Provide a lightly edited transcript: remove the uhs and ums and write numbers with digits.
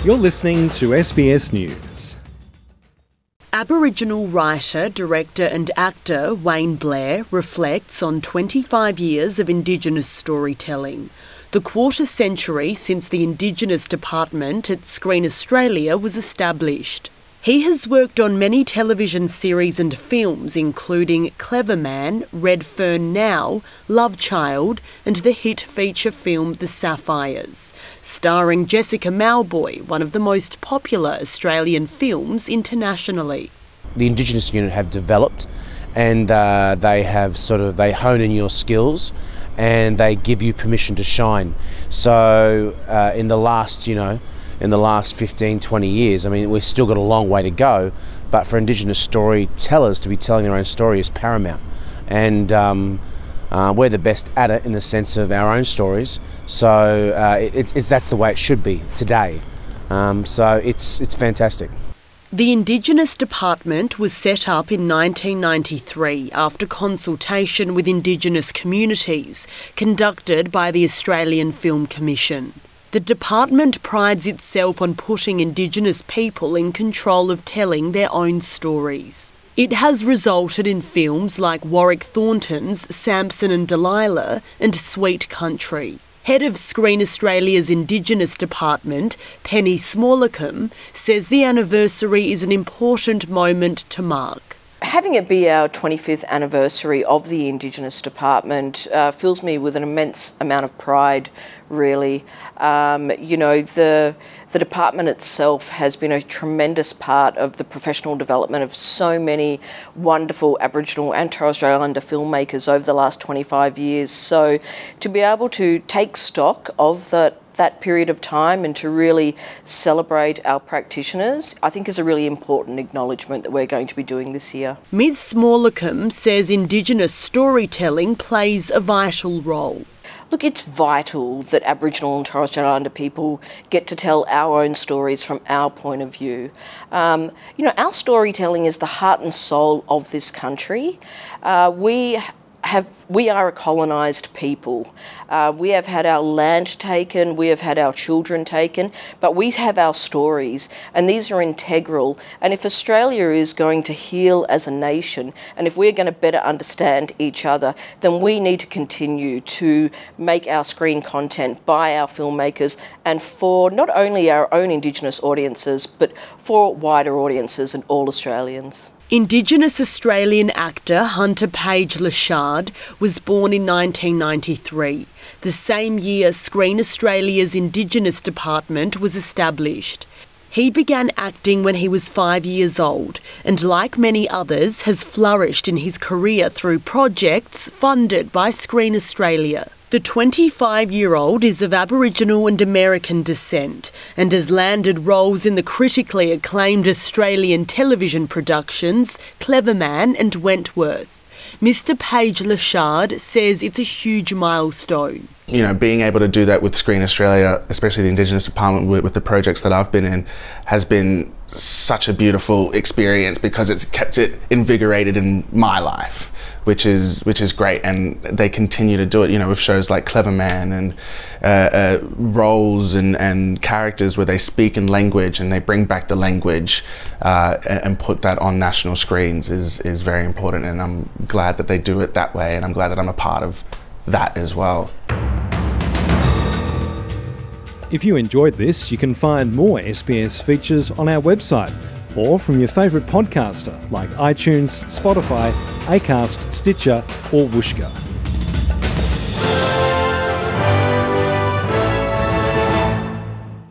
You're listening to SBS News. Aboriginal writer, director and actor Wayne Blair reflects on 25 years of Indigenous storytelling, the quarter century since the Indigenous Department at Screen Australia was established. He has worked on many television series and films including Clever Man, Red Fern Now, Love Child and the hit feature film The Sapphires, starring Jessica Mauboy, one of the most popular Australian films internationally. The Indigenous unit have developed and they hone in your skills and they give you permission to shine. So in the last 15, 20 years, we've still got a long way to go, but for Indigenous storytellers to be telling their own story is paramount. And we're the best at it in the sense of our own stories. So that's the way it should be today. So it's fantastic. The Indigenous Department was set up in 1993 after consultation with Indigenous communities conducted by the Australian Film Commission. The department prides itself on putting Indigenous people in control of telling their own stories. It has resulted in films like Warwick Thornton's Samson and Delilah and Sweet Country. Head of Screen Australia's Indigenous Department, Penny Smallacombe, says the anniversary is an important moment to mark. Having it be our 25th anniversary of the Indigenous Department fills me with an immense amount of pride, really. The department itself has been a tremendous part of the professional development of so many wonderful Aboriginal and Torres Strait Islander filmmakers over the last 25 years. So to be able to take stock of that period of time and to really celebrate our practitioners, I think is a really important acknowledgement that we're going to be doing this year. Ms Smallacombe says Indigenous storytelling plays a vital role. Look, it's vital that Aboriginal and Torres Strait Islander people get to tell our own stories from our point of view. Our storytelling is the heart and soul of this country. We are a colonised people. We have had our land taken, we have had our children taken, but we have our stories, and these are integral. And if Australia is going to heal as a nation, and if we're going to better understand each other, then we need to continue to make our screen content by our filmmakers and for not only our own Indigenous audiences, but for wider audiences and all Australians. Indigenous Australian actor Hunter Page Lachard was born in 1993, the same year Screen Australia's Indigenous Department was established. He began acting when he was 5 years old and, like many others, has flourished in his career through projects funded by Screen Australia. The 25-year-old is of Aboriginal and American descent and has landed roles in the critically acclaimed Australian television productions Clever Man and Wentworth. Mr Page Lachard says it's a huge milestone. Being able to do that with Screen Australia, especially the Indigenous Department with the projects that I've been in, has been such a beautiful experience because it's kept it invigorated in my life, which is great. And they continue to do it, with shows like Clever Man and roles and characters where they speak in language and they bring back the language and put that on national screens is very important. And I'm glad that they do it that way, and I'm glad that I'm a part of that as well. If you enjoyed this, you can find more SBS features on our website or from your favourite podcaster like iTunes, Spotify, Acast, Stitcher or Whooshkaa.